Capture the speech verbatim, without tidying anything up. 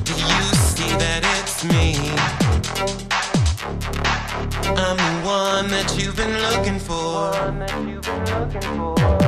Do you see that it's me? I'm the one that you've been looking for.